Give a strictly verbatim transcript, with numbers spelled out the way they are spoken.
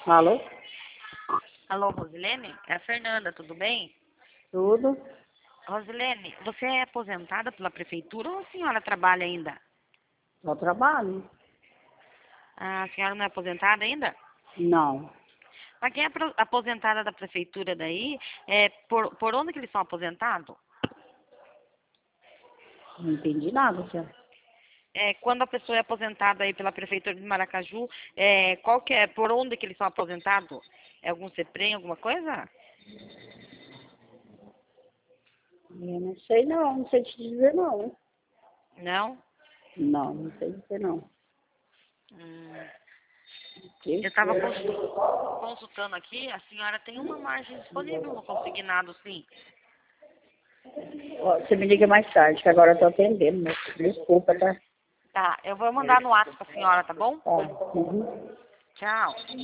Alô? Alô, Rosilene? É a Fernanda, tudo bem? Tudo? Rosilene, você é aposentada pela prefeitura ou a senhora trabalha ainda? Só trabalho? A senhora não é aposentada ainda? Não. Mas quem é pro- aposentada da prefeitura daí, é por, por onde que eles são aposentados? Não entendi nada, senhora. É, quando a pessoa é aposentada aí pela prefeitura de Maracaju, é, qual que é, por onde que eles são aposentados? É algum CEPREM, alguma coisa? Eu não sei não, não sei te dizer não. Não? Não, não sei dizer não. Hum, Que? eu estava consultando aqui, a senhora tem uma margem disponível no consignado, sim. Ó, você me liga mais tarde, que agora eu tô atendendo, moço. Desculpa, tá? Tá, eu vou mandar no WhatsApp pra senhora, tá bom? Tá. Uhum. Tchau.